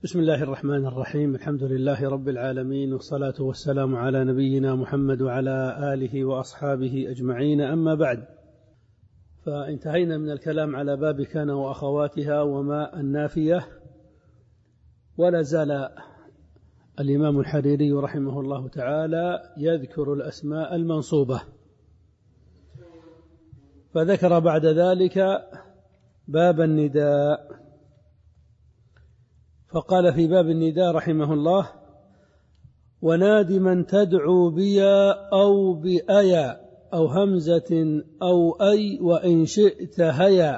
بسم الله الرحمن الرحيم. الحمد لله رب العالمين، والصلاة والسلام على نبينا محمد وعلى آله وأصحابه أجمعين، أما بعد. فانتهينا من الكلام على باب كان وأخواتها وما النافية، ولا زال الإمام الحريري رحمه الله تعالى يذكر الأسماء المنصوبة، فذكر بعد ذلك باب النداء، فقال في باب النداء رحمه الله: وناد من تدعو بيا أو بأيا أو همزة أو أي وإن شئت هيا،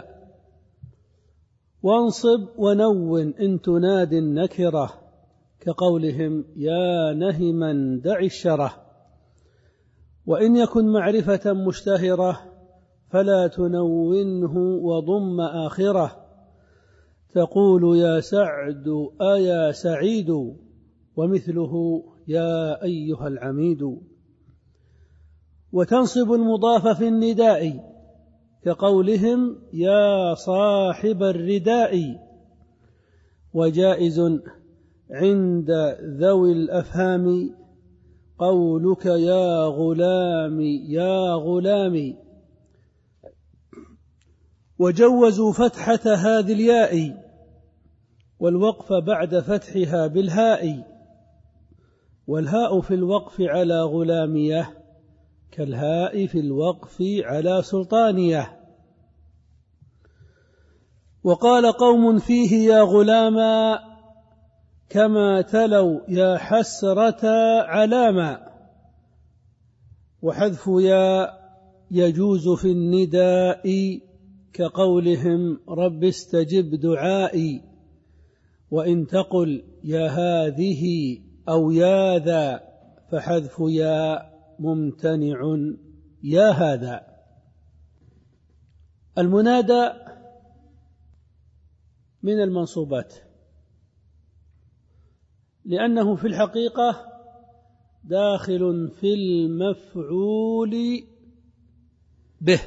وانصب ونون إن تناد النكرة كقولهم يا نهما دع الشره، وإن يكن معرفة مشتهرة فلا تنونه وضم آخره، تقول يا سعد أيا سعيد، ومثله يا أيها العميد. وتنصب المضاف في النداء كقولهم يا صاحب الرداء، وجائز عند ذوي الأفهام قولك يا غلام يا غلام. وجوزوا فتحة هذه الياء والوقف بعد فتحها بالهاء، والهاء في الوقف على غلامية كالهاء في الوقف على سلطانية. وقال قوم فيه يا غلاما كما تلوا يا حسرة علاما، وحذف يا يجوز في النداء كقولهم رب استجب دعائي، وإن تقل يا هذه أو يا ذا فحذف يا ممتنع يا هذا. المنادى من المنصوبات، لأنه في الحقيقة داخل في المفعول به.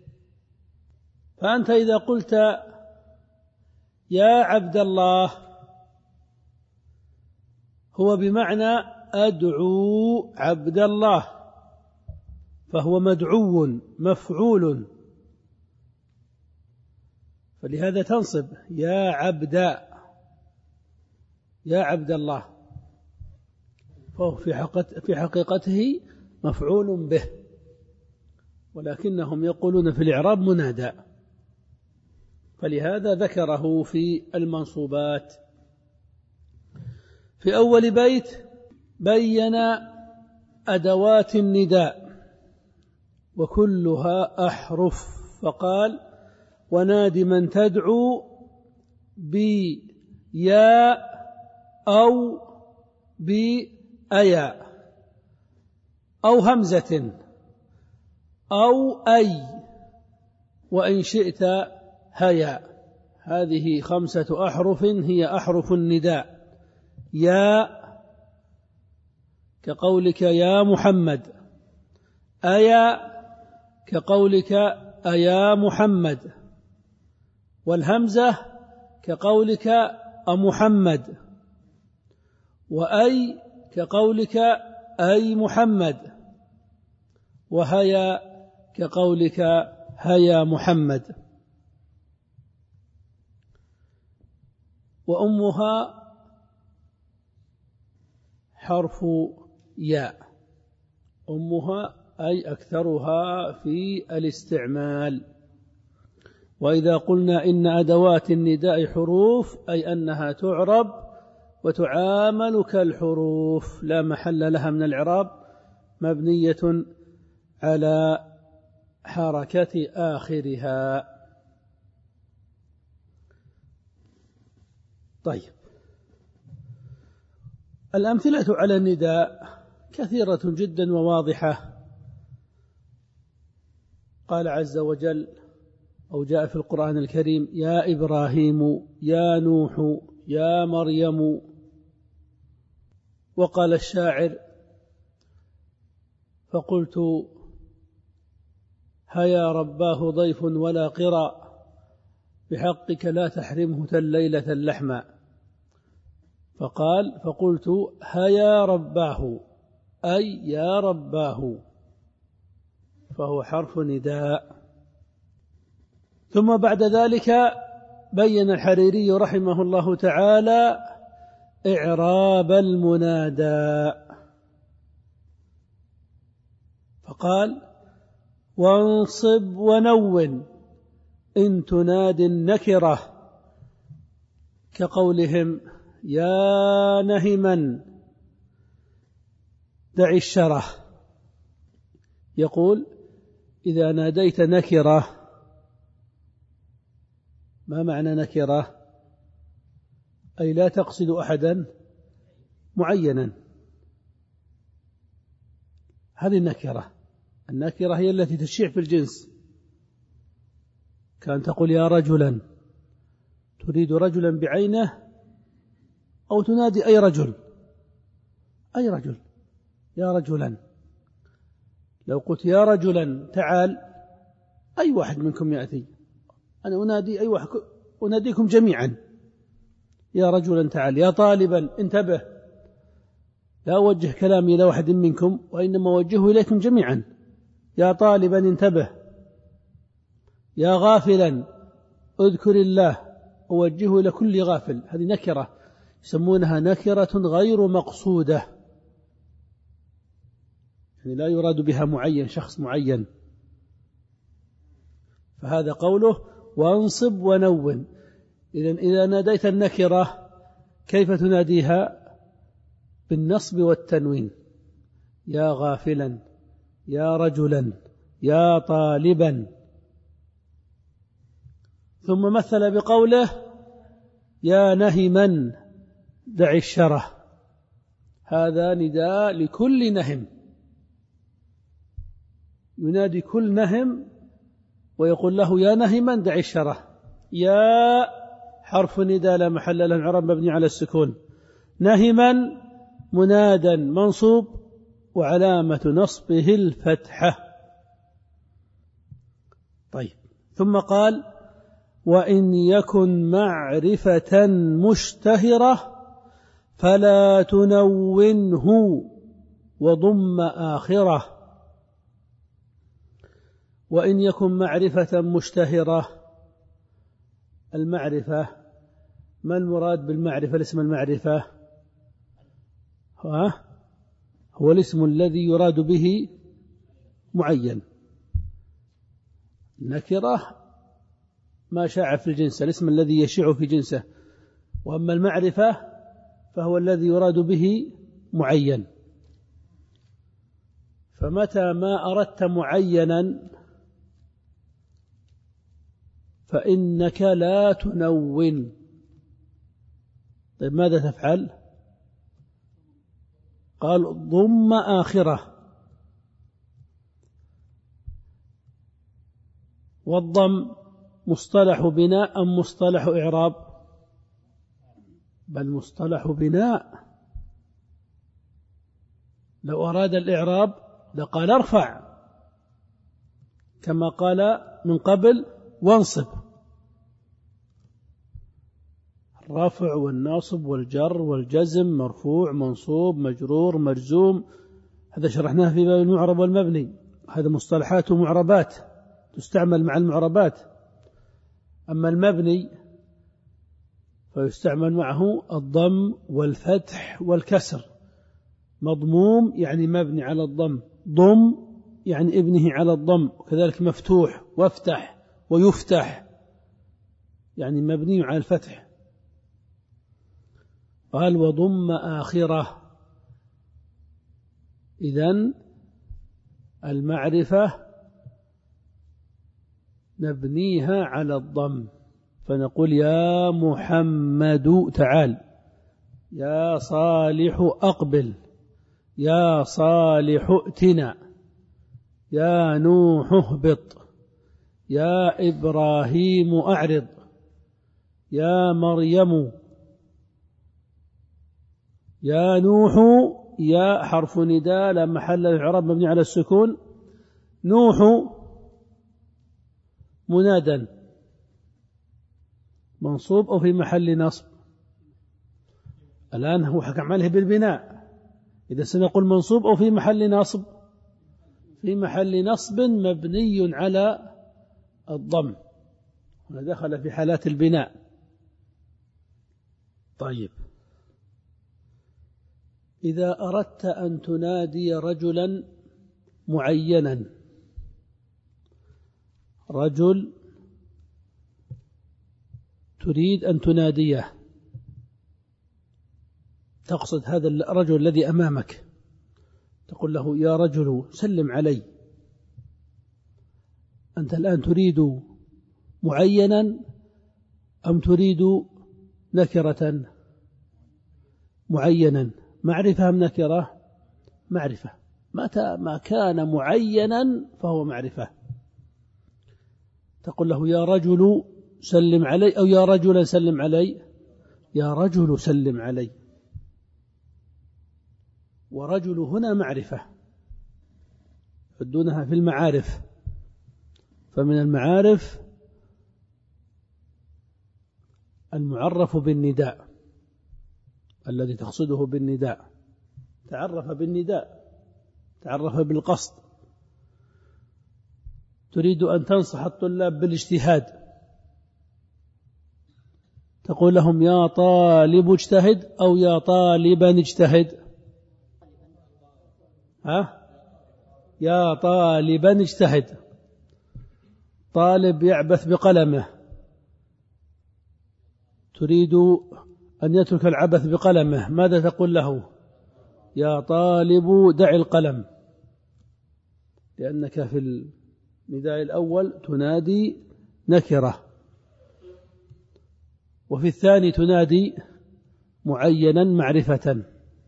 فأنت إذا قلت يا عبد الله هو بمعنى أدعو عبد الله، فهو مدعو مفعول، فلهذا تنصب يا عبد الله، فهو في حقيقته مفعول به، ولكنهم يقولون في الإعراب منادى، فلهذا ذكره في المنصوبات. في أول بيت بين أدوات النداء وكلها أحرف، فقال وناد من تدعو بيا أو بأيا أو همزة أو أي وإن شئت هيا. هذه 5 أحرف هي أحرف النداء. يا كقولك يا محمد، أيا كقولك أيا محمد، والهمزة كقولك أمحمد، وأي كقولك أي محمد، وهيا كقولك هيا محمد. وأمها حرف ياء، أمها أي أكثرها في الاستعمال. وإذا قلنا إن أدوات النداء حروف أي أنها تعرب وتعامل كالحروف، لا محل لها من الإعراب، مبنية على حركة آخرها. طيب، الأمثلة على النداء كثيرة جدا وواضحة. قال عز وجل أو جاء في القرآن الكريم يا إبراهيم يا نوح يا مريم. وقال الشاعر فقلت هيا رباه ضيف ولا قرى، بحقك لا تحرمه الليلة اللحما. فقال فقلت هيا رباه، أي يا رباه، فهو حرف نداء. ثم بعد ذلك بين الحريري رحمه الله تعالى إعراب المنادى، فقال وانصب ونون إن تنادي النكرة، كقولهم يا نهما دع الشره. يقول إذا ناديت نكرة، ما معنى نكرة؟ أي لا تقصد أحدا معينا، هذه النكرة. النكرة هي التي تشيع في الجنس، كان تقول يا رجلا، تريد رجلا بعينه، أو تنادي أي رجل، أي رجل، يا رجلا. لو قلت يا رجلا تعال، أي واحد منكم يأتي، أنا أنادي أي واحد، أناديكم جميعا يا رجلا تعال. يا طالبا انتبه، لا أوجه كلامي إلى واحد منكم، وإنما أوجهه إليكم جميعا. يا طالبا انتبه. يا غافلا اذكر الله، أوجهه إلى كل غافل. هذه نكرة يسمونها نكرة غير مقصودة، يعني لا يراد بها معين، شخص معين. فهذا قوله وانصب ونون. إذا ناديت النكرة كيف تناديها؟ بالنصب والتنوين، يا غافلا، يا رجلا، يا طالبا. ثم مثل بقوله يا نهما دع الشره، هذا نداء لكل نهم، ينادي كل نهم ويقول له يا نهما دع الشره. يا حرف نداء لا محل له من إعراب مبني على السكون، نهما منادا منصوب وعلامة نصبه الفتحة. طيب، ثم قال وإن يكن معرفة مشتهرة فلا تنونه وضم آخره. وإن يكن معرفة مشتهرة، المعرفة، ما المراد بالمعرفة؟ الاسم المعرفة هو الاسم الذي يراد به معين. نكرة ما شاع في الجنس، الاسم الذي يشيع في جنسه. وأما المعرفة فهو الذي يراد به معين. فمتى ما أردت معينا فإنك لا تنون. طيب ماذا تفعل؟ قال ضم آخره. والضم مصطلح بناء أم مصطلح إعراب؟ بل مصطلح بناء. لو أراد الإعراب لقال ارفع، كما قال من قبل وانصب. الرفع والناصب والجر والجزم، مرفوع منصوب مجرور مجزوم، هذا شرحناه في باب المعرب والمبني. هذا مصطلحات ومعربات تستعمل مع المعربات. أما المبني فيستعمل معه الضم والفتح والكسر. مضموم يعني مبني على الضم، ضم يعني ابنه على الضم، وكذلك مفتوح وافتح ويفتح يعني مبني على الفتح. قال وضم آخره. إذن المعرفة نبنيها على الضم، فنقول يا محمد تعال، يا صالح أقبل، يا صالح ائتنا، يا نوح اهبط، يا إبراهيم أعرض، يا مريم. يا نوح، يا حرف نداء لا محل له من الإعراب مبني على السكون. نوح منادا منصوب أو في محل نصب؟ الآن هو حكم عليه بالبناء، إذا سنقول منصوب أو في محل نصب؟ في محل نصب مبني على الضم، ودخل في حالات البناء. طيب، إذا أردت أن تنادي رجلا معينا، رجل تريد أن تناديه، تقصد هذا الرجل الذي أمامك، تقول له يا رجل سلم علي. أنت الآن تريد معينا أم تريد نكرة؟ معينا، معرفة أم نكرة؟ معرفة. متى ما كان معينا فهو معرفة. تقول له يا رجل سلم علي، أو يا رجل سلم علي. يا رجل سلم علي، ورجل هنا معرفة يعدونها في المعارف، فمن المعارف المعرف بالنداء الذي تقصده بالنداء، تعرف بالنداء، تعرف بالقصد. تريد أن تنصح الطلاب بالاجتهاد، تقول لهم يا طالب اجتهد أو يا طالبا اجتهد؟ يا طالبا اجتهد. طالب يعبث بقلمه، تريد أن يترك العبث بقلمه، ماذا تقول له؟ يا طالب دع القلم، لأنك في النداء الأول تنادي نكرة، وفي الثاني تنادي معينا معرفة.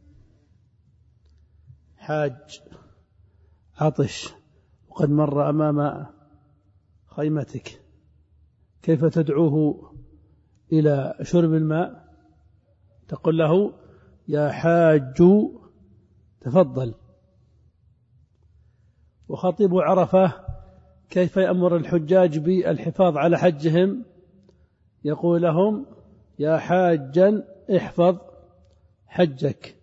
حاج عطش وقد مر أمام خيمتك، كيف تدعوه إلى شرب الماء؟ تقول له يا حاج تفضل. وخطيب عرفة كيف يأمر الحجاج بالحفاظ على حجهم؟ يقول لهم يا حاجا احفظ حجك.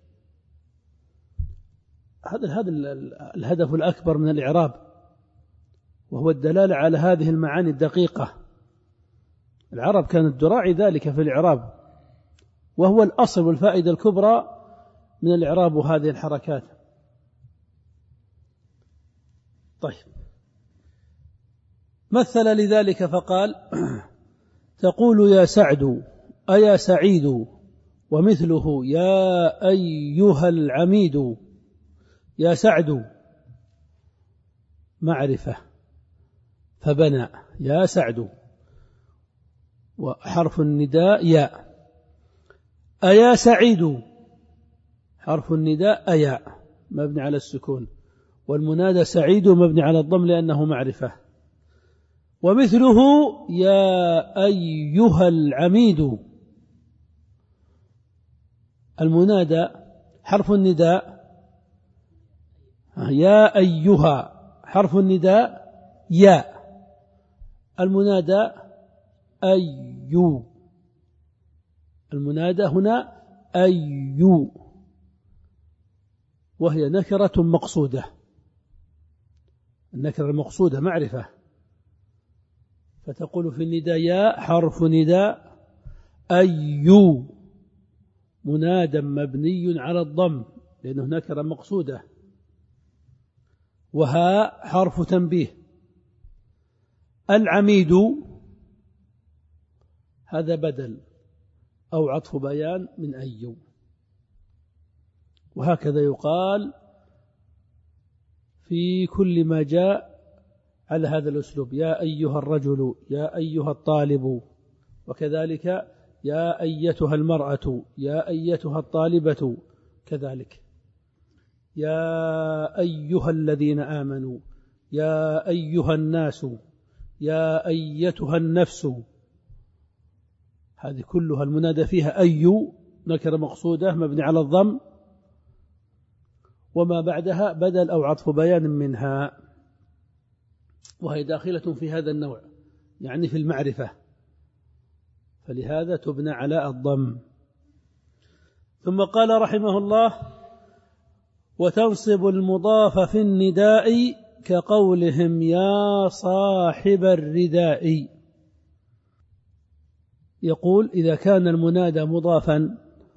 هذا الهدف الأكبر من الإعراب، وهو الدلالة على هذه المعاني الدقيقة. العرب كانت تراعي ذلك في الإعراب، وهو الأصل والفائدة الكبرى من الإعراب وهذه الحركات. طيب، مثل لذلك فقال تقول يا سعد أيا سعيد، ومثله يا أيها العميد. يا سعد معرفة فبنى، يا سعد، وحرف النداء يا. أيا سعيد حرف النداء أيا مبني على السكون، والمنادى سعيد مبني على الضم لأنه معرفة. ومثله يا أيها العميد، المنادى حرف النداء يا أيها، حرف النداء يا، المنادى أيو، المنادى هنا أيو، وهي نكرة مقصودة. النكرة المقصودة معرفة، فتقول في النداء يا حرف نداء، أيو منادى مبني على الضم لأنه نكرة مقصودة، وها حرف تنبيه. العميد هذا بدل أو عطف بيان من أيو. وهكذا يقال في كل ما جاء على هذا الأسلوب، يا أيها الرجل، يا أيها الطالب، وكذلك يا أيتها المرأة، يا أيتها الطالبة، كذلك يا أيها الذين آمنوا، يا أيها الناس، يا أيتها النفس. هذه كلها المنادى فيها أيو نكرة مقصودة مبني على الضم، وما بعدها بدل أو عطف بيان منها، وهي داخلة في هذا النوع، يعني في المعرفة، فلهذا تبنى على الضم. ثم قال رحمه الله: وتنصب المضاف في النداء كقولهم يا صاحب الرداء. يقول: إذا كان المنادى مضافا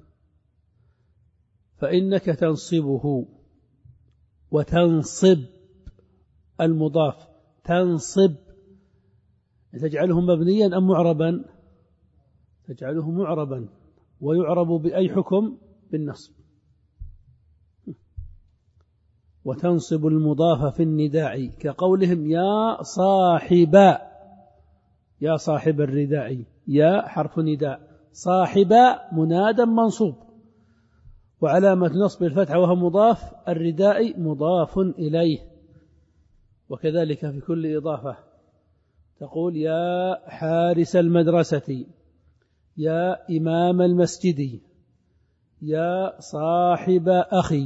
فإنك تنصبه، وتنصب المضاف، تنصب تجعله مبنيا أم معربا؟ تجعله معربا، ويعرب بأي حكم؟ بالنصب. وتنصب المضاف في النداء كقولهم يا صاحب، يا صاحب الرداء، يا حرف نداء، صاحب منادى منصوب، وعلامة نصب الفتح وهو مضاف، الرداء مضاف إليه. وكذلك في كل إضافة تقول يا حارس المدرسة، يا إمام المسجد، يا صاحب أخي،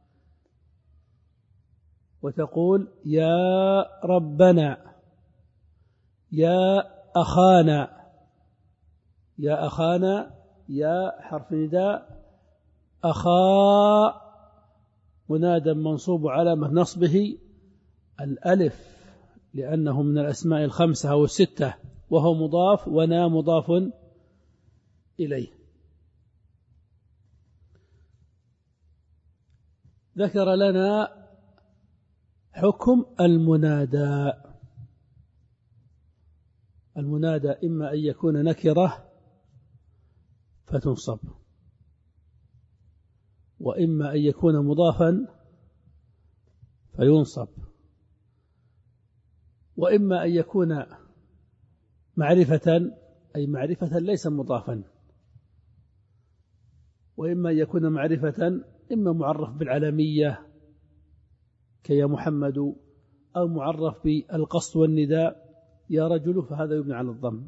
وتقول يا ربنا، يا أخانا، يا أخانا، يا حرف نداء، أخا منادى منصوب علامة نصبه الألف، لأنه من الأسماء الخمسة أو الستة، وهو مضاف، ونا مضاف إليه. ذكر لنا حكم المنادى. المنادى إما أن يكون نكرة فتنصب، وإما أن يكون مضافا فينصب، وإما أن يكون معرفة، أي معرفة ليس مضافا، وإما أن يكون معرفة إما معرف بالعلمية كيا محمد، أو معرف بالقصد والنداء يا رجل، فهذا يبنى على الضم.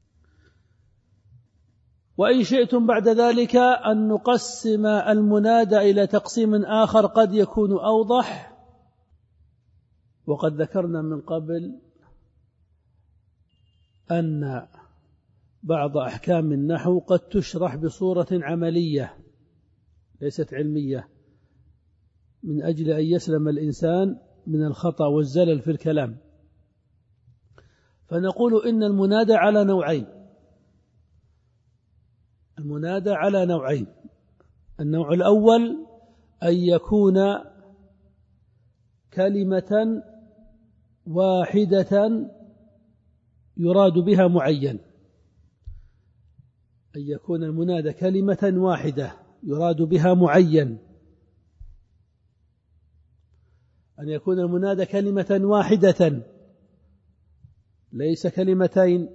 وإن شئتم بعد ذلك أن نقسم المنادى إلى تقسيم آخر قد يكون أوضح. وقد ذكرنا من قبل أن بعض أحكام النحو قد تشرح بصورة عملية ليست علمية، من أجل أن يسلم الإنسان من الخطأ والزلل في الكلام. فنقول إن المنادى على نوعين. المنادى على نوعين: النوع الأول أن يكون كلمة واحدة يراد بها معين، أن يكون المنادى كلمة واحدة يراد بها معين، أن يكون المنادى كلمة واحدة ليس كلمتين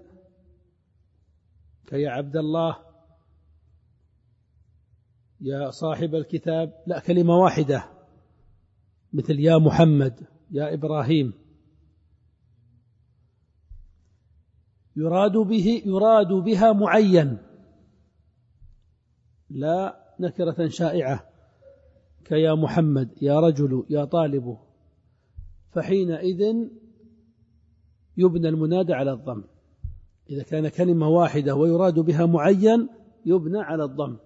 كيا عبد الله، يا صاحب الكتاب، لا، كلمة واحدة مثل يا محمد، يا إبراهيم. يراد بها معين، لا نكرة شائعة كيا محمد، يا رجل، يا طالب. فحينئذ يبنى المنادى على الضم. إذا كان كلمة واحدة ويراد بها معين يبنى على الضم.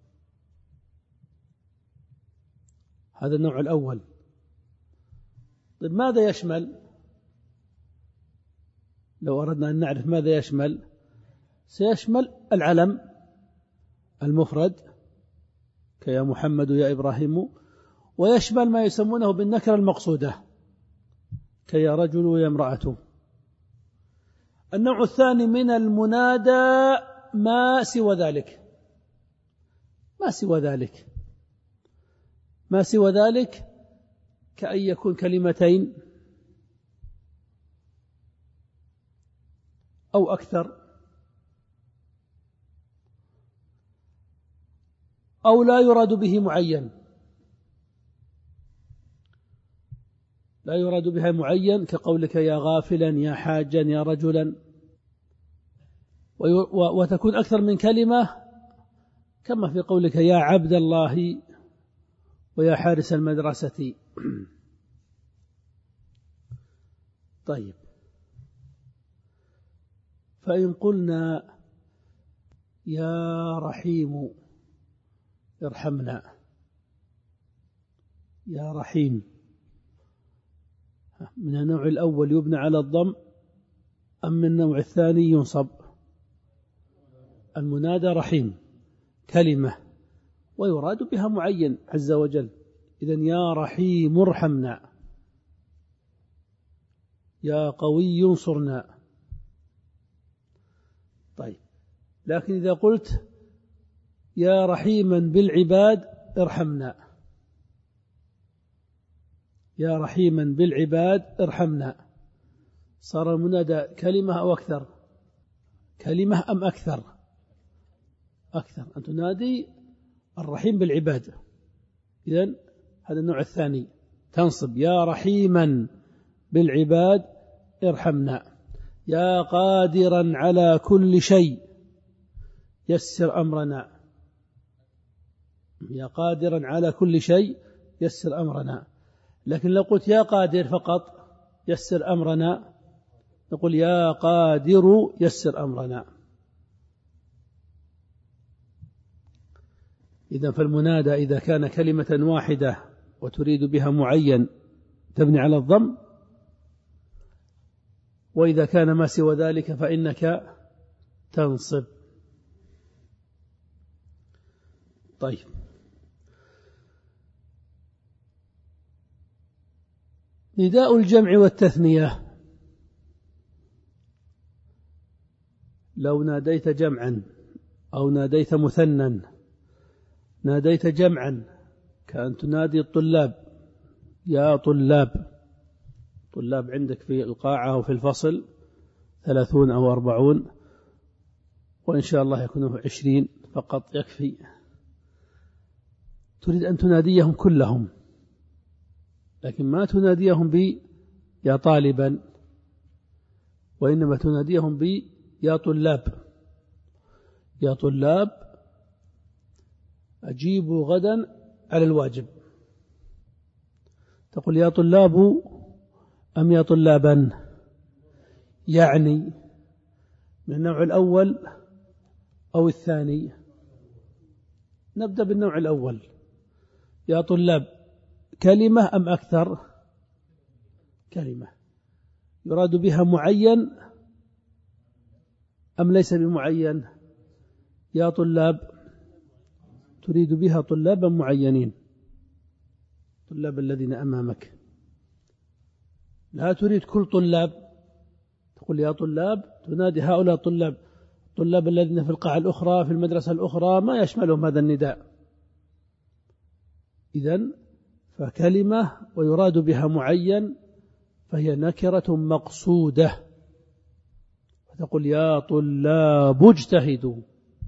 هذا النوع الأول. طيب ماذا يشمل؟ لو أردنا أن نعرف ماذا يشمل، سيشمل العلم المفرد كيا محمد يا إبراهيم، ويشمل ما يسمونه بالنكرة المقصودة كيا رجل ويا امرأة. النوع الثاني من المنادى ما سوى ذلك، ما سوى ذلك، ما سوى ذلك كأن يكون كلمتين أو أكثر، أو لا يراد به معين، لا يراد بها معين، كقولك يا غافلا، يا حاجا، يا رجلا. وتكون أكثر من كلمة، كما في قولك يا عبد الله ويا حارس المدرسة. طيب، فإن قلنا يا رحيم ارحمنا. يا رحيم من النوع الأول يبنى على الضم أم من النوع الثاني ينصب؟ المنادى رحيم كلمة ويراد بها معين عز وجل. إذن يا رحيم ارحمنا، يا قوي انصرنا. طيب، لكن إذا قلت يا رحيما بالعباد ارحمنا، يا رحيما بالعباد ارحمنا، صار المنادى كلمة أو أكثر؟ كلمة أم أكثر؟ أكثر. أن تنادي الرحيم بالعباد. إذن هذا النوع الثاني، تنصب يا رحيما بالعباد ارحمنا. يا قادرا على كل شيء يسر أمرنا، يا قادرا على كل شيء يسر أمرنا. لكن لو قلت يا قادر فقط يسر أمرنا، نقول يا قادر يسر أمرنا. إذن فالمنادى إذا كان كلمة واحدة وتريد بها معين تبني على الضم، وإذا كان ما سوى ذلك فإنك تنصب. طيب، نداء الجمع والتثنية، لو ناديت جمعا أو ناديت مثنى، ناديت جمعا كأن تنادي الطلاب، يا طلاب. طلاب عندك في القاعة وفي الفصل 30 أو 40، وإن شاء الله يكونوا 20 فقط يكفي. تريد أن تناديهم كلهم، لكن ما تناديهم يا طالبا، وإنما تناديهم يا طلاب. يا طلاب أجيبوا غدا على الواجب. تقول يا طلاب أم يا طلابا؟ يعني من النوع الأول أو الثاني؟ نبدأ بالنوع الأول. يا طلاب كلمة أم أكثر؟ كلمة يراد بها معين أم ليس بمعين؟ يا طلاب تريد بها طلابا معينين، طلاب الذين أمامك، لا تريد كل طلاب. تقول يا طلاب تنادي هؤلاء طلاب الذين في القاعة الأخرى في المدرسة الأخرى، ما يشملهم هذا النداء. إذن فكلمة ويراد بها معين فهي نكرة مقصودة، فتقول يا طلاب اجتهدوا.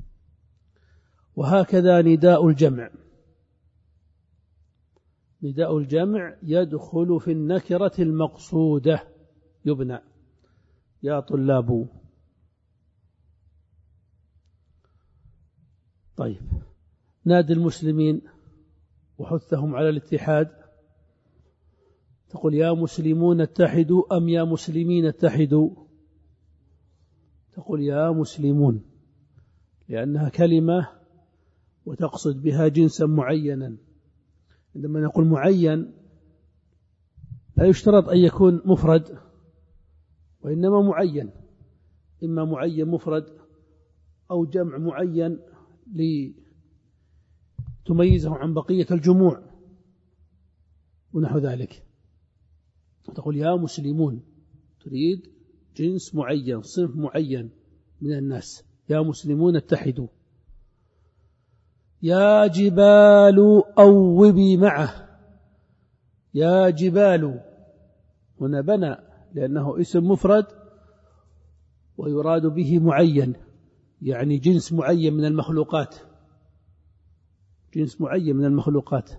وهكذا نداء الجمع، نداء الجمع يدخل في النكرة المقصودة، يبنى يا طلاب. طيب، نادي المسلمين وحثهم على الاتحاد، تقول يا مسلمون اتحدوا أم يا مسلمين اتحدوا؟ تقول يا مسلمون، لأنها كلمة وتقصد بها جنسا معينا. عندما نقول معين لا يشترط أن يكون مفرد، وإنما معين، إما معين مفرد أو جمع معين لتميزه عن بقية الجموع ونحو ذلك. تقول يا مسلمون تريد جنس معين، صنف معين من الناس. يا مسلمون اتحدوا. يا جبال أوبي معه. يا جبال هنا بنى لأنه اسم مفرد ويراد به معين، يعني جنس معين من المخلوقات، جنس معين من المخلوقات.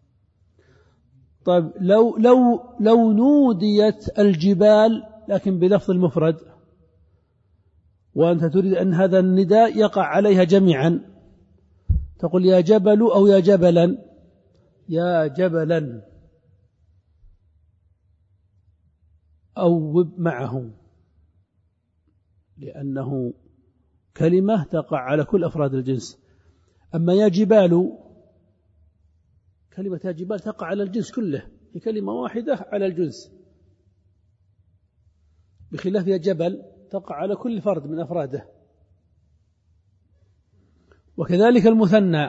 طيب، لو نوديت الجبال لكن بلفظ المفرد، وأنت تريد أن هذا النداء يقع عليها جميعا، تقول يا جبل أو يا جبلا؟ يا جبلا أو معه، لأنه كلمة تقع على كل أفراد الجنس. أما يا جبال كلمة يا جبال تقع على الجنس كله، هي كلمة واحدة على الجنس، بخلاف يا جبل تقع على كل فرد من أفراده. وكذلك المثنى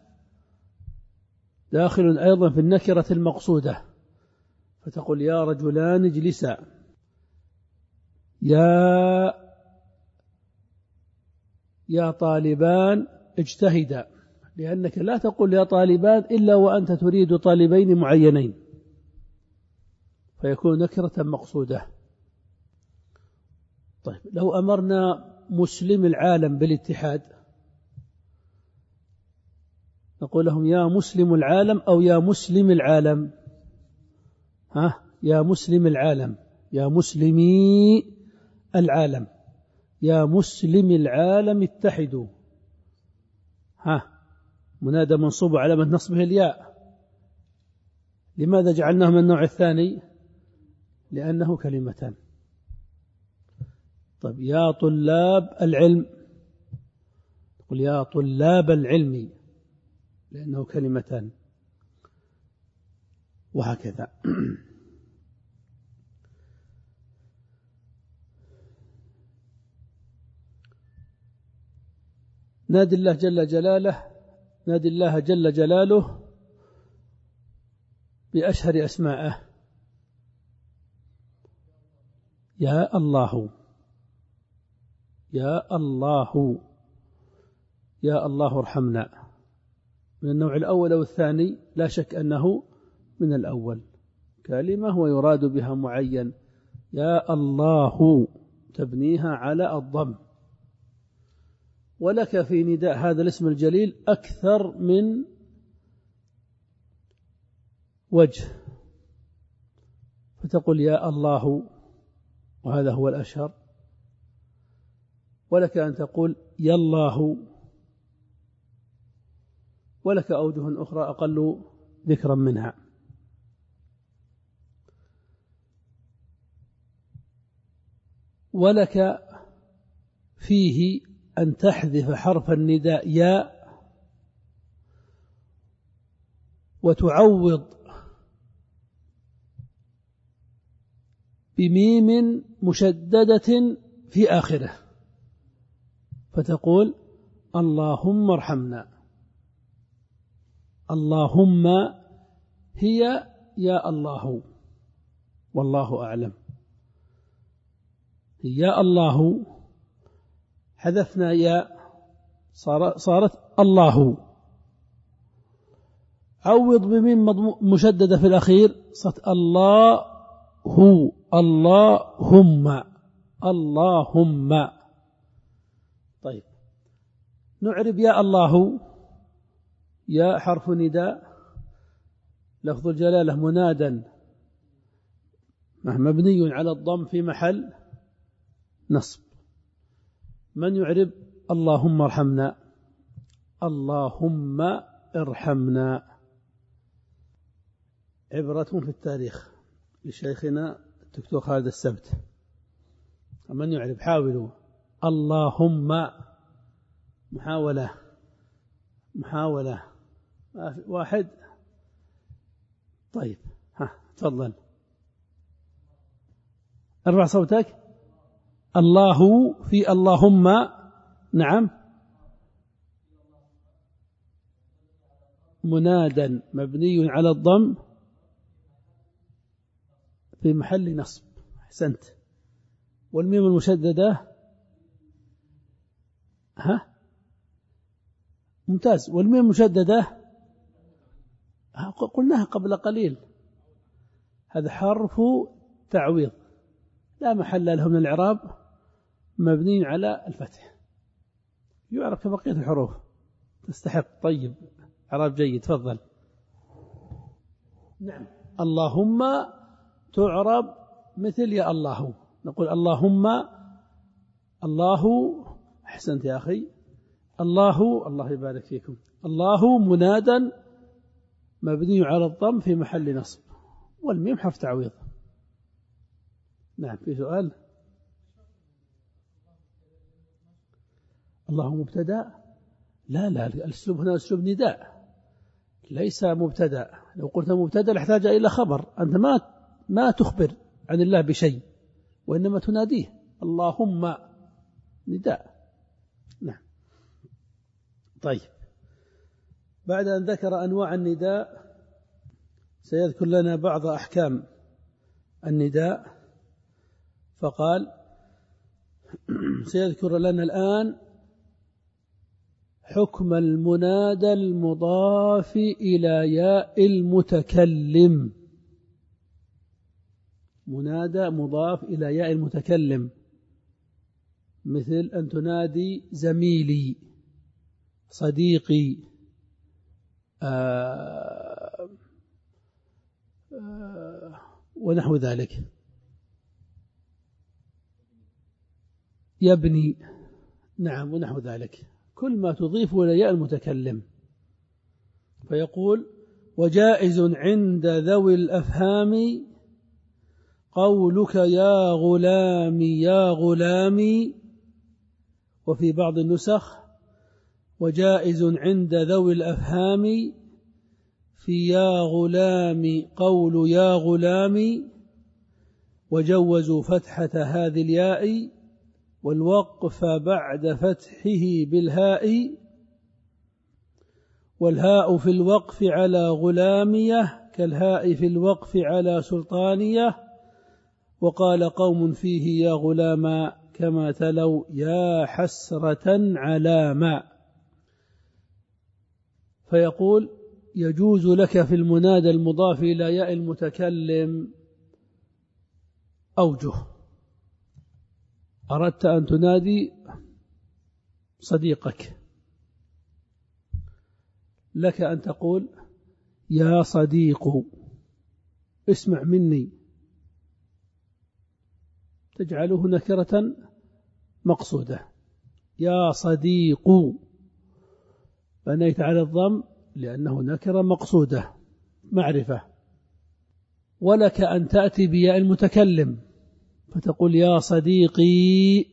داخل أيضا في النكرة المقصودة، فتقول يا رجلان اجلسا، يا طالبان اجتهدا، لأنك لا تقول يا طالبان إلا وأنت تريد طالبين معينين، فيكون نكرة مقصودة. طيب لو أمرنا مسلم العالم بالاتحاد نقول لهم يا مسلم العالم أو يا مسلم العالم؟ يا مسلم العالم، يا مسلمي العالم، يا مسلم العالم اتحدوا. منادى منصوب علامة نصبه الياء. لماذا جعلناه من النوع الثاني؟ لأنه كلمتان. طيب يا طلاب العلم، تقول يا طلاب العلم لأنه كلمتان، وهكذا. نادي الله جل جلاله، نادي الله جل جلاله بأشهر أسمائه، يا الله، يا الله، يا الله ارحمنا. من النوع الأول أو الثاني؟ لا شك أنه من الأول، كلمة ويراد بها معين. يا الله تبنيها على الضم. ولك في نداء هذا الاسم الجليل أكثر من وجه، فتقول يا الله وهذا هو الأشهر، ولك أن تقول يا الله، ولك أوجه أخرى أقل ذكرا منها. ولك فيه أن تحذف حرف النداء يا وتعوض بميم مشددة في آخره، فتقول اللهم ارحمنا. اللهم هي يا الله والله أعلم، يا الله حذفنا يا صارت الله، عوض بميم مشددة في الأخير صارت الله هو، اللهم، اللهم. طيب نعرب يا الله، يا حرف نداء لفظ الجلالة منادا مبني على الضم في محل نصب. من يعرب اللهم ارحمنا؟ اللهم ارحمنا. عبرة في التاريخ لشيخنا الدكتور خالد السبت. من يعرب؟ حاولوا. اللهم، محاولة واحد. طيب تفضل ارفع صوتك. الله في اللهم، نعم، منادا مبني على الضم في محل نصب. أحسنت. والميم المشددة ممتاز. والميم المشددة قلناها قبل قليل، هذا حرف تعويض لا محل له من الإعراب، مبني على الفتح، يعرف كبقية الحروف، تستحق. طيب إعراب جيد، تفضل. نعم، اللهم تعرب مثل يا الله، نقول اللهم، الله. أحسنت يا أخي. الله يبارك فيكم. الله منادا مبني على الضم في محل نصب، والميم حرف تعويض. نعم، في سؤال؟ الله مبتدأ؟ لا، الأسلوب هنا أسلوب نداء، ليس مبتدأ. لو قلت مبتدأ لاحتاج إلى خبر. أنت ما تخبر عن الله بشيء، وإنما تناديه اللهم، نداء. نعم. طيب، بعد أن ذكر أنواع النداء سيذكر لنا بعض أحكام النداء، فقال سيذكر لنا الآن حكم المنادى المضاف إلى ياء المتكلم. منادى مضاف إلى ياء المتكلم، مثل أن تنادي زميلي، صديقي، ونحو ذلك، يبني، نعم، ونحو ذلك، كل ما تضيف إلى ياء المتكلم. فيقول وجائز عند ذوي الأفهام قولك يا غلامي يا غلامي، وفي بعض النسخ وجائز عند ذوي الأفهام في يا غلامي قول يا غلامي، وجوزوا فتحة هذه الياء والوقف بعد فتحه بالهاء، والهاء في الوقف على غلامية كالهاء في الوقف على سلطانية، وقال قوم فيه يا غلاما كما تلوا يا حسرة على ما. فيقول يجوز لك في المنادى المضاف إلى ياء المتكلم أوجه. أردت أن تنادي صديقك، لك أن تقول يا صديق اسمع مني، تجعله نكرة مقصودة، يا صديق، بنيت على الضم لأنه نكرة مقصودة معرفة. ولك أن تأتي بياء المتكلم فتقول يا صديقي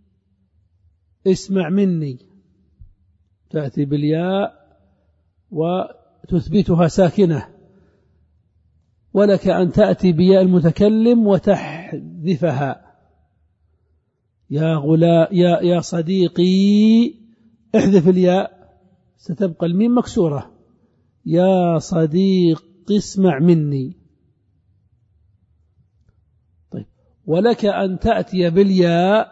اسمع مني، تأتي بالياء وتثبتها ساكنة. ولك أن تأتي بياء المتكلم وتحذفها، يا صديقي، احذف الياء ستبقى الميم مكسورة، يا صديق اسمع مني. طيب، ولك أن تأتي بالياء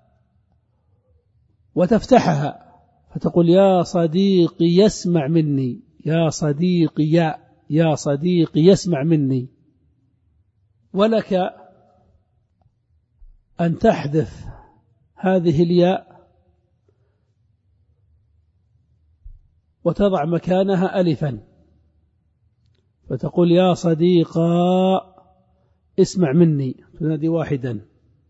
وتفتحها فتقول يا صديقي يسمع مني، يا صديقي يا صديقي يسمع مني. ولك أن تحذف هذه الياء وتضع مكانها ألفا فتقول يا صديقا اسمع مني، تنادي واحدا،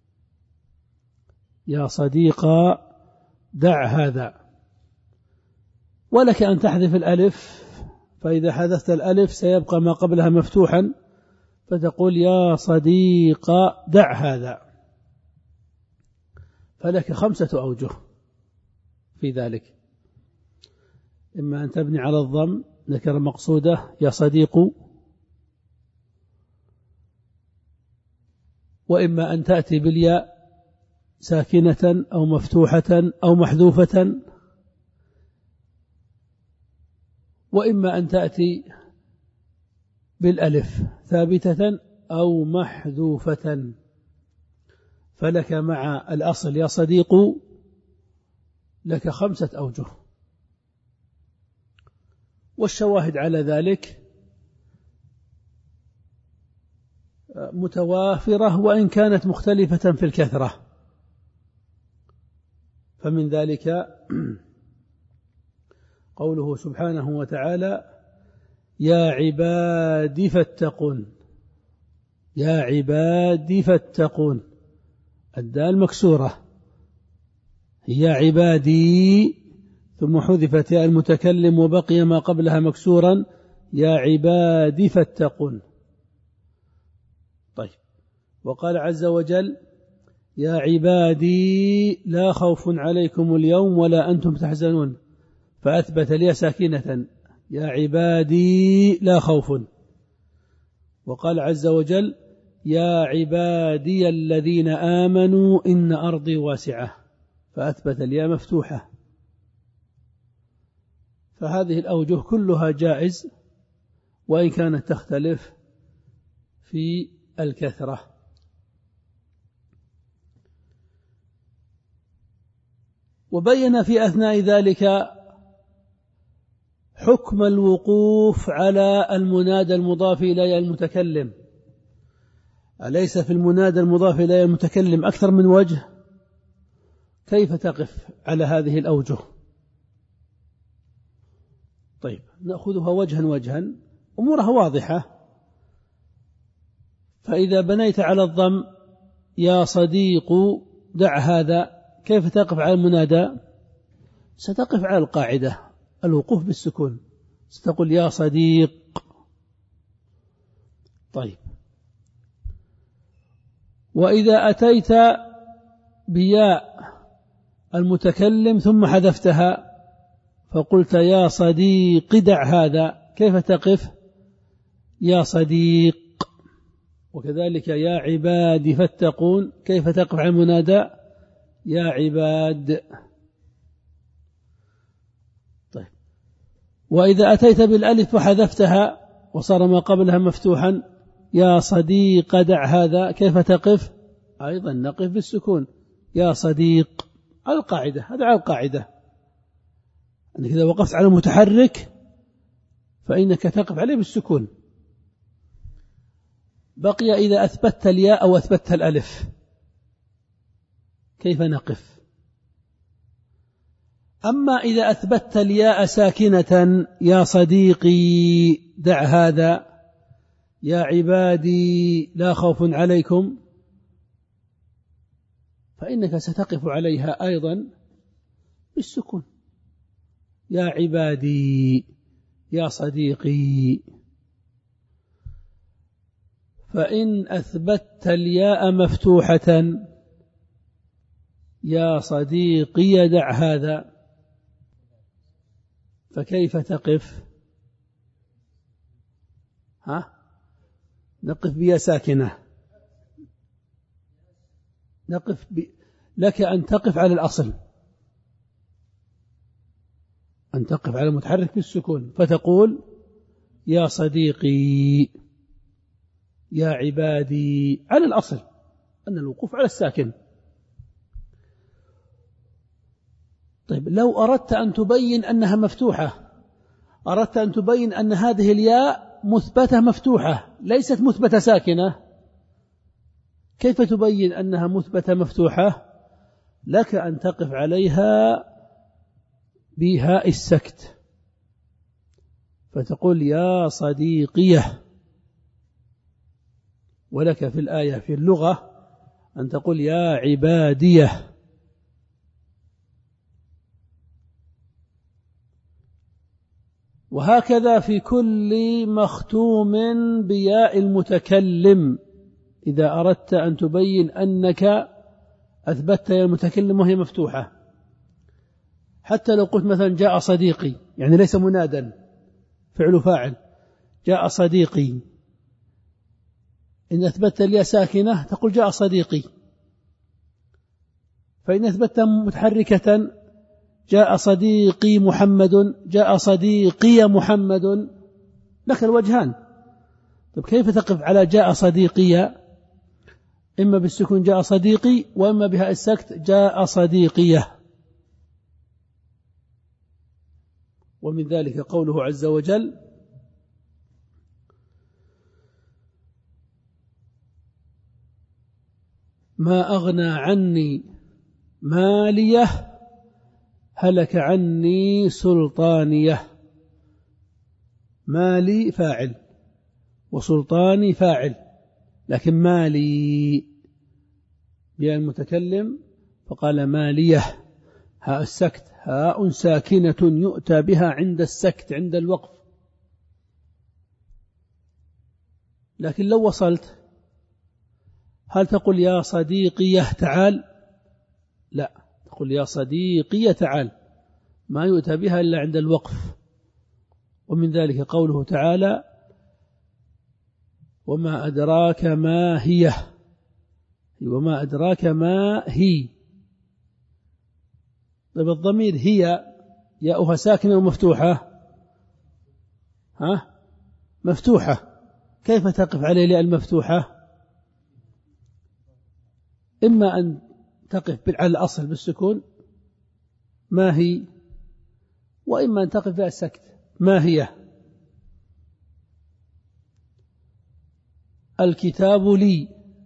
يا صديقا دع هذا. ولك أن تحذف الألف، فإذا حذفت الألف سيبقى ما قبلها مفتوحا فتقول يا صديقا دع هذا. فلك 5 أوجه في ذلك، إما أن تبني على الضم نكرة مقصودة يا صديق، وإما أن تأتي بالياء ساكنة أو مفتوحة أو محذوفة، وإما أن تأتي بالألف ثابتة أو محذوفة. فلك مع الأصل يا صديق لك 5 أوجه. والشواهد على ذلك متوافرة وإن كانت مختلفة في الكثرة. فمن ذلك قوله سبحانه وتعالى يا عبادي فاتقون، يا عبادي فاتقون، الدال مكسورة، يا عبادي ثم حذفت ياء المتكلم وبقي ما قبلها مكسورا، يا عبادي فاتقون. طيب، وقال عز وجل يا عبادي لا خوف عليكم اليوم ولا أنتم تحزنون، فأثبت لي ساكنة يا عبادي لا خوف. وقال عز وجل يا عبادي الذين آمنوا إن أرضي واسعة، فأثبت الياء مفتوحة. فهذه الأوجه كلها جائز وإن كانت تختلف في الكثرة. وبين في أثناء ذلك حكم الوقوف على المنادى المضاف إلى المتكلم. أليس في المنادى المضاف إلى المتكلم أكثر من وجه؟ كيف تقف على هذه الأوجه؟ طيب نأخذها وجها وجها، أمورها واضحة. فإذا بنيت على الضم يا صديق دع هذا، كيف تقف على المنادى؟ ستقف على القاعدة الوقوف بالسكون، ستقول يا صديق. طيب وإذا أتيت بياء المتكلم ثم حذفتها فقلت يا صديق دع هذا، كيف تقف؟ يا صديق. وكذلك يا عبادي فاتقون، كيف تقف على المنادى؟ يا عباد. طيب وإذا أتيت بالألف وحذفتها وصار ما قبلها مفتوحا يا صديق دع هذا، كيف تقف؟ أيضا نقف بالسكون يا صديق. القاعدة، هذا على القاعدة أنك إذا وقفت على متحرك فإنك تقف عليه بالسكون. بقي إذا أثبتت الياء أو أثبتت الألف كيف نقف؟ أما إذا أثبتت الياء ساكنة يا صديقي دع هذا، يا عبادي لا خوف عليكم، فإنك ستقف عليها أيضا بالسكون يا عبادي يا صديقي. فإن أثبتت الياء مفتوحة يا صديقي دع هذا، فكيف تقف؟ نقف بيا ساكنة، لك أن تقف على الأصل، أن تقف على المتحرك بالسكون، فتقول يا صديقي يا عبادي على الأصل أن الوقوف على الساكن. طيب لو أردت أن تبين أنها مفتوحة، أردت أن تبين أن هذه الياء مثبتة مفتوحة ليست مثبتة ساكنة، كيف تبين أنها مثبتة مفتوحة؟ لك أن تقف عليها بهاء السكت فتقول يا صديقية. ولك في الآية في اللغة أن تقول يا عبادية. وهكذا في كل مختوم بياء المتكلم إذا أردت أن تبين أنك أثبتت يا المتكلم وهي مفتوحة. حتى لو قلت مثلا جاء صديقي، يعني ليس منادا، فعل فاعل، جاء صديقي، إن أثبتت الياء ساكنة تقول جاء صديقي. فإن أثبتها متحركة جاء صديقي محمد، جاء صديقي محمد، لك الوجهان. طيب كيف تقف على جاء صديقي؟ إما بالسكون جاء صديقي، وإما بها السكت جاء صديقية. ومن ذلك قوله عز وجل ما أغنى عني ماليه هلك عني سلطانيه. مالي فاعل وسلطاني فاعل، لكن مالي بها المتكلم فقال ماليه، هاء السكت هاء ساكنة يؤتى بها عند السكت عند الوقف. لكن لو وصلت هل تقول يا صديقي تعال؟ لا، تقول يا صديقي تعال، ما يؤتى بها إلا عند الوقف. ومن ذلك قوله تعالى وما أدراك ما هي، وما أدراك ما هي. طيب الضمير هي ياؤها ساكنة ومفتوحة؟ مفتوحة. كيف تقف عليه الياء المفتوحة؟ إما أن تقف على الأصل بالسكون ما هي، وإما أن تقف بها السكت ما هي. الكتاب لي،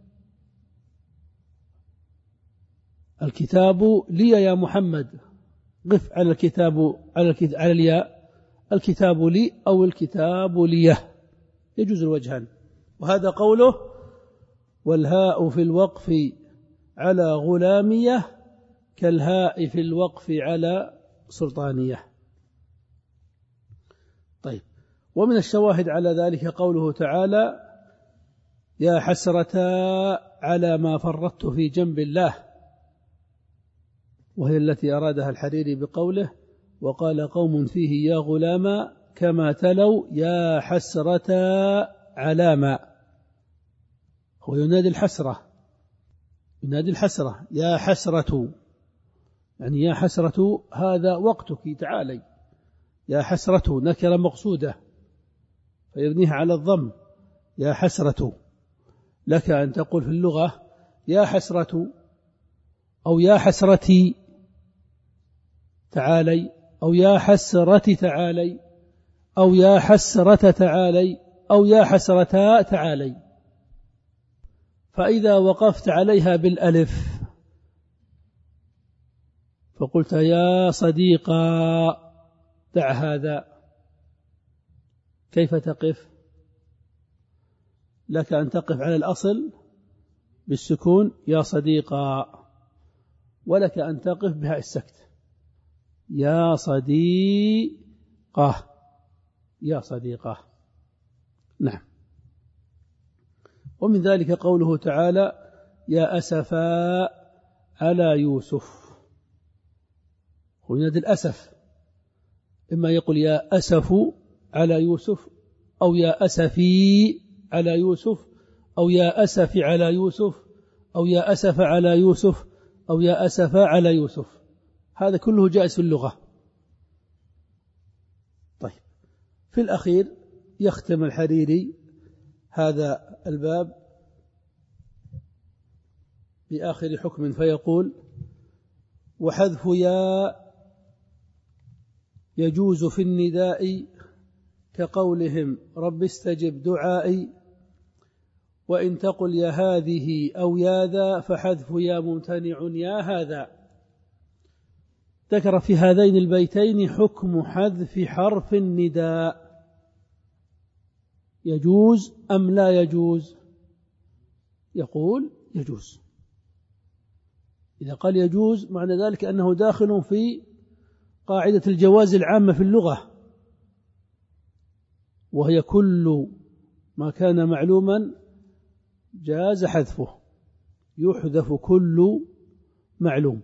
الكتاب لي يا محمد، قف على الكتاب على الياء، الكتاب لي أو الكتاب ليه، يجوز الوجهان. وهذا قوله والهاء في الوقف على غلامية كالهاء في الوقف على سلطانية. طيب، ومن الشواهد على ذلك قوله تعالى يا حسرة على ما فرطت في جنب الله، وهي التي أرادها الحريري بقوله وقال قوم فيه يا غلاما كما تلوا يا حسرة على ما. هو ينادي الحسرة، ينادي الحسرة يا حسرة، يعني يا حسرة هذا وقتك تعالي. يا حسرة نكرة مقصودة فيبنيها على الضم، يا حسرة. لك أن تقول في اللغة يا حسرة أو يا حسرتي تعالي، أو يا حسرتي تعالي، أو يا حسرة تعالي، أو يا حسرتا تعالي. فإذا وقفت عليها بالألف فقلت يا صديقا دع هذا، كيف تقف؟ لك أن تقف على الأصل بالسكون يا صديقا، ولك أن تقف بها السكت يا صديقة، يا صديقة. نعم. ومن ذلك قوله تعالى يا أسفا على يوسف، هو ينادي الأسف، إما يقول يا أسف على يوسف، أو يا أسفي على يوسف، أو يا أسف على يوسف، أو يا أسف على يوسف، أو يا أسف على يوسف. هذا كله جائز في اللغة. طيب، في الأخير يختم الحريري هذا الباب بآخر حكم فيقول وحذف يا يجوز في النداء كقولهم رب استجب دعائي، وإن تقل يا هذه أو يا ذا فحذف يا ممتنع يا هذا. ذكر في هذين البيتين حكم حذف حرف النداء، يجوز أم لا يجوز؟ يقول يجوز. إذا قال يجوز معنى ذلك أنه داخل في قاعدة الجواز العامة في اللغة، وهي كل ما كان معلوما جاز حذفه، يحذف كل معلوم.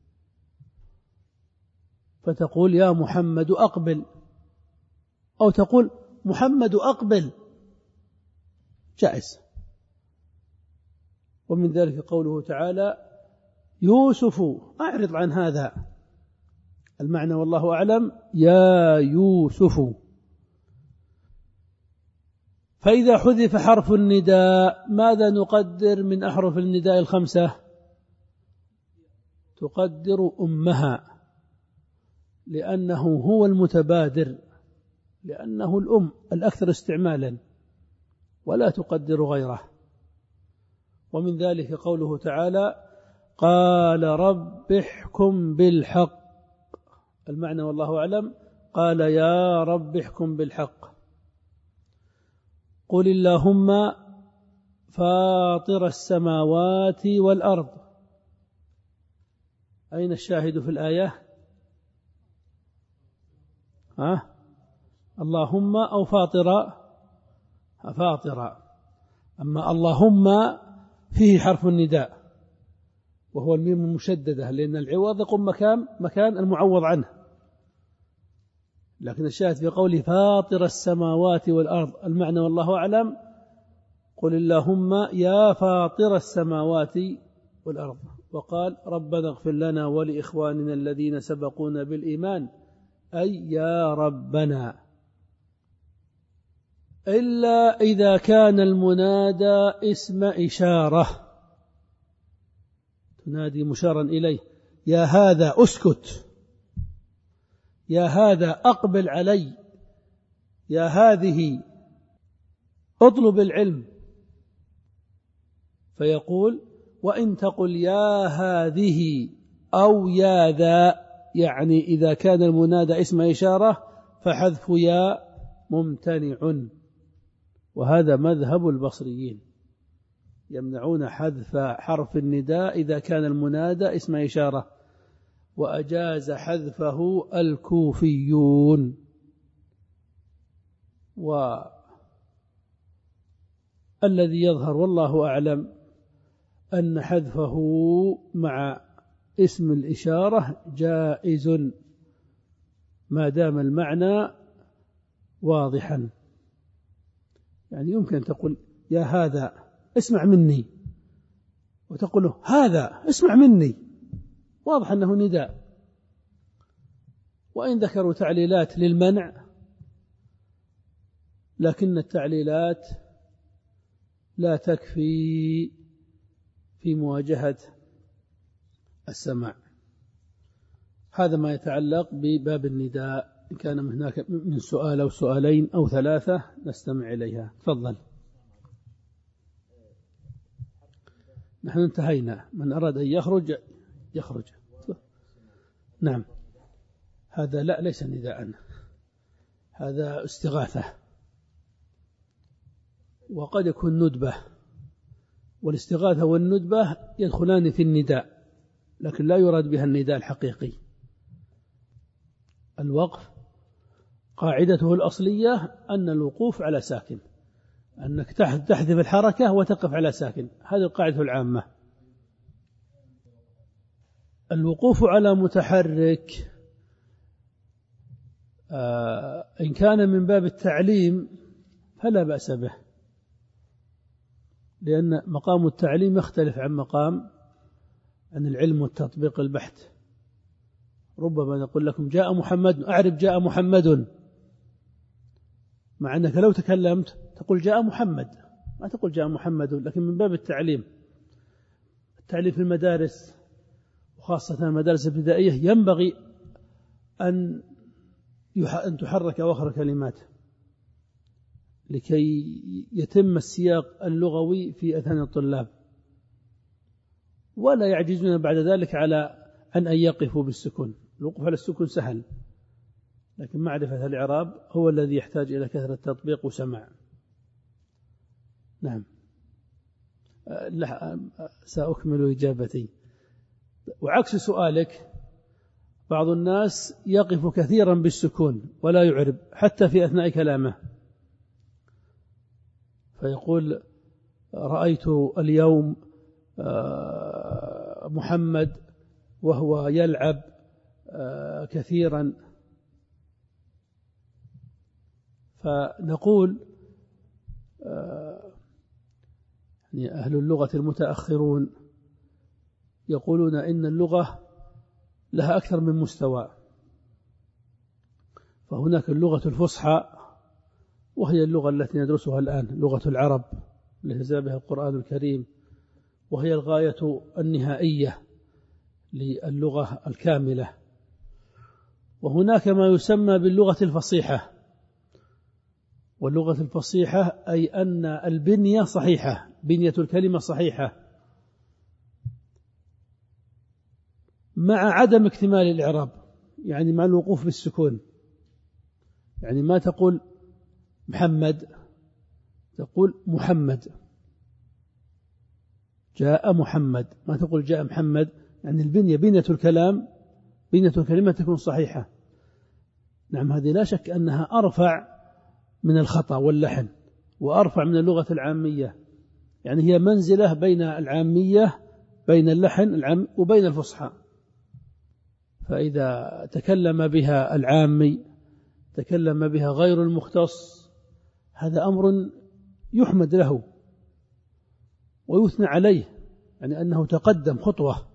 فتقول يا محمد أقبل، أو تقول محمد أقبل، جائز. ومن ذلك قوله تعالى يوسف أعرض عن هذا، المعنى والله أعلم يا يوسف. فإذا حذف حرف النداء ماذا نقدر من أحرف النداء الخمسة؟ تقدر أمها، لأنه هو المتبادر، لأنه الأم الأكثر استعمالا، ولا تقدر غيره. ومن ذلك قوله تعالى قال رب احكم بالحق، المعنى والله أعلم قال يا رب احكم بالحق. قل اللهم فاطر السماوات والأرض، أين الشاهد في الآية؟ اللهم أو فاطر؟ فاطر. أما اللهم فيه حرف النداء وهو الميم المشددة، لأن العوض يقوم مكان المعوض عنه، لكن الشاهد في قوله فاطر السماوات والأرض المعنى والله أعلم قل اللهم يا فاطر السماوات والأرض. وقال ربنا اغفر لنا ولإخواننا الذين سبقونا بالإيمان أي يا ربنا، إلا إذا كان المنادى اسم إشارة، تنادي مشارا إليه يا هذا أسكت، يا هذا أقبل علي، يا هذه اطلب العلم، فيقول وإن تقل يا هذه أو يا ذا، يعني إذا كان المنادى اسم إشارة فحذف يا ممتنع، وهذا مذهب البصريين، يمنعون حذف حرف النداء إذا كان المنادى اسم إشارة، وأجاز حذفه الكوفيون. والذي يظهر والله أعلم أن حذفه مع اسم الإشارة جائز ما دام المعنى واضحا. يعني يمكن تقول يا هذا اسمع مني، وتقول له هذا اسمع مني، واضح أنه نداء. وإن ذكروا تعليلات للمنع، لكن التعليلات لا تكفي في مواجهة السماع. هذا ما يتعلق بباب النداء. إن كان هناك من سؤال أو سؤالين أو ثلاثة نستمع إليها. تفضل. نحن انتهينا، من أراد أن يخرج. نعم، هذا لا ليس نداء، هذا استغاثة، وقد يكون ندبة، والاستغاثة والندبة يدخلان في النداء، لكن لا يراد بها النداء الحقيقي. الوقف قاعدته الأصلية أن الوقوف على ساكن، أنك تحذف الحركة وتقف على ساكن، هذه القاعدة العامة. الوقوف على متحرك إن كان من باب التعليم فلا بأس به، لأن مقام التعليم يختلف عن العلم والتطبيق البحت. ربما نقول لكم جاء محمد، أعرف جاء محمد، مع أنك لو تكلمت تقول جاء محمد، ما تقول جاء محمد، لكن من باب التعليم في المدارس وخاصة المدارس الابتدائية ينبغي أن تحرك أواخر كلمات لكي يتم السياق اللغوي في أذهان الطلاب، ولا يعجزون بعد ذلك على أن يقفوا بالسكون. الوقوف على السكون سهل، لكن معرفة الإعراب هو الذي يحتاج إلى كثرة تطبيق وسماع. نعم، سأكمل إجابتي. وعكس سؤالك، بعض الناس يقف كثيرا بالسكون ولا يعرب حتى في أثناء كلامه، فيقول رأيت اليوم محمد وهو يلعب كثيرا، فنقول يعني أهل اللغة المتأخرون يقولون إن اللغة لها أكثر من مستوى، فهناك اللغة الفصحى وهي اللغة التي ندرسها الآن، لغة العرب التي نزل بها القرآن الكريم، وهي الغاية النهائية للغة الكاملة. وهناك ما يسمى باللغة الفصيحة، واللغة الفصيحة أي أن البنية صحيحة، بنية الكلمة صحيحة مع عدم اكتمال الإعراب، يعني مع الوقوف بالسكون. يعني ما تقول محمد، تقول محمد، جاء محمد، ما تقول جاء محمد. يعني بنية الكلمة تكون صحيحة. نعم، هذه لا شك أنها أرفع من الخطأ واللحن، وأرفع من اللغة العامية، يعني هي منزلة بين العامية، بين اللحن العام وبين الفصحى. فإذا تكلم بها العامي تكلم بها غير المختص هذا أمر يحمد له ويثنى عليه، يعني أنه تقدم خطوة.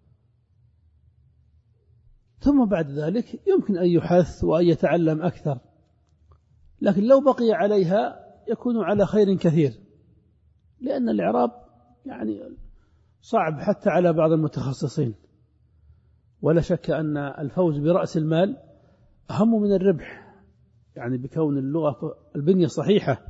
ثم بعد ذلك يمكن أن يحث وأن يتعلم أكثر، لكن لو بقي عليها يكون على خير كثير، لأن الإعراب يعني صعب حتى على بعض المتخصصين. ولا شك أن الفوز برأس المال أهم من الربح، يعني بكون اللغة البنية صحيحة.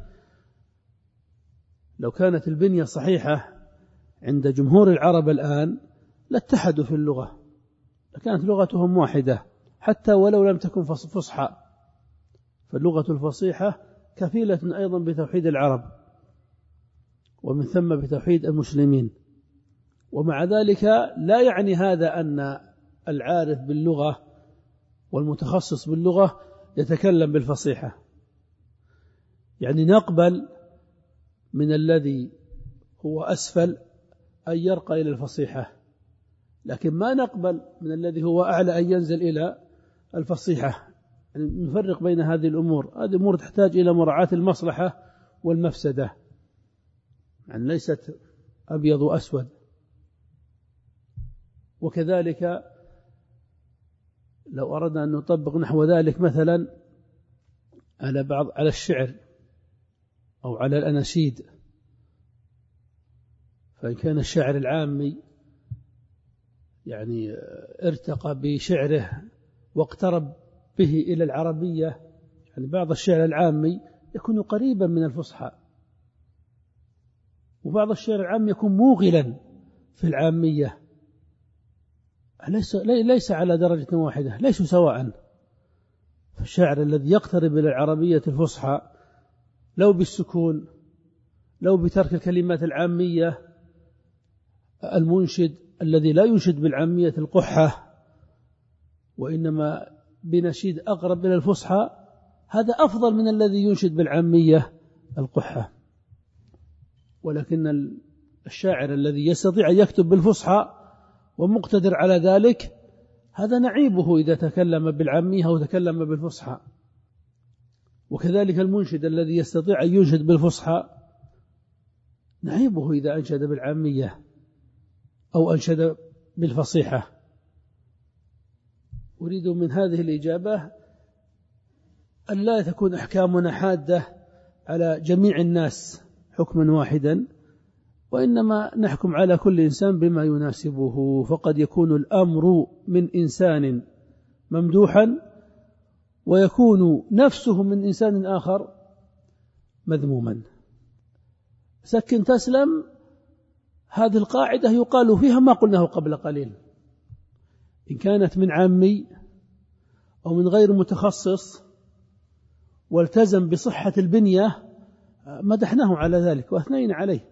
لو كانت البنية صحيحة عند جمهور العرب الآن لاتحدوا في اللغة، لكانت لغتهم واحدة حتى ولو لم تكن فصحى، فاللغة الفصيحة كفيلة أيضا بتوحيد العرب ومن ثم بتوحيد المسلمين. ومع ذلك لا يعني هذا أن العارف باللغة والمتخصص باللغة يتكلم بالفصيحة، يعني نقبل من الذي هو أسفل أن يرقى إلى الفصيحة، لكن ما نقبل من الذي هو أعلى أن ينزل إلى الفصيحة. يعني نفرق بين هذه الأمور، هذه أمور تحتاج إلى مراعاة المصلحة والمفسدة، يعني ليست أبيض وأسود. وكذلك لو أردنا أن نطبق نحو ذلك مثلا على الشعر أو على الأناشيد، فإن كان الشاعر العامي يعني ارتقى بشعره واقترب به إلى العربية، يعني بعض الشعر العامي يكون قريبا من الفصحى، وبعض الشعر العامي يكون موغلا في العامية، ليس على درجة واحدة، ليسوا سواء. فالشاعر الذي يقترب إلى العربية الفصحى لو بالسكون لو بترك الكلمات العامية، المنشد الذي لا ينشد بالعامية القحة وإنما بنشيد أقرب إلى الفصحى، هذا أفضل من الذي ينشد بالعامية القحة. ولكن الشاعر الذي يستطيع أن يكتب بالفصحى ومقتدر على ذلك، هذا نعيبه إذا تكلم بالعامية أو تكلم بالفصحى. وكذلك المنشد الذي يستطيع أن ينشد بالفصحى، نعيبه إذا أنشد بالعامية أو أنشد بالفصيحة. أريد من هذه الإجابة أن لا تكون أحكامنا حادة على جميع الناس حكما واحدا، وإنما نحكم على كل إنسان بما يناسبه. فقد يكون الأمر من إنسان ممدوحا ويكون نفسه من إنسان آخر مذموما. سكن تسلم، هذه القاعدة يقال فيها ما قلناه قبل قليل. إن كانت من عامي أو من غير متخصص والتزم بصحة البنية مدحناه على ذلك وأثنينا عليه.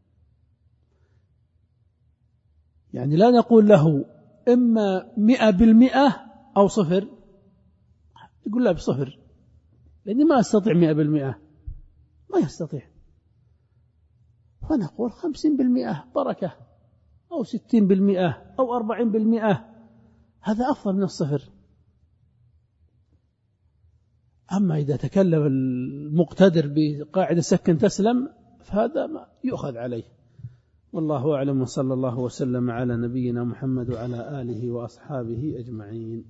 يعني لا نقول له إما 100% أو 0، يقول لا ب0، لأني ما أستطيع 100%، ما يستطيع. فنقول 50% بركة، أو 60% أو 40%، هذا أفضل من 0. أما إذا تكلم المقتدر بقاعدة سكن تسلم فهذا ما يؤخذ عليه. والله أعلم، وصلى الله وسلم على نبينا محمد وعلى آله وأصحابه أجمعين.